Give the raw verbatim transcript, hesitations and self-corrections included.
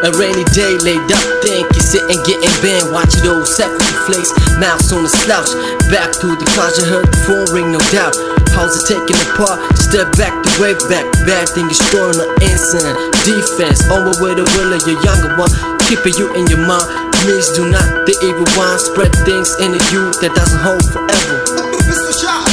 A rainy day, laid up, thinking, sitting, getting bent, watching those separate flakes, mouths on the slouch. Back through the clouds, you heard the phone ring, no doubt. How's it taking apart? Step back, the way back. Bad thing is throwing an instant defense. On my way to will of your younger one, keeping you in your mind. Please do not the evil one. Spread things in the youth that doesn't hold forever. Mister Shot.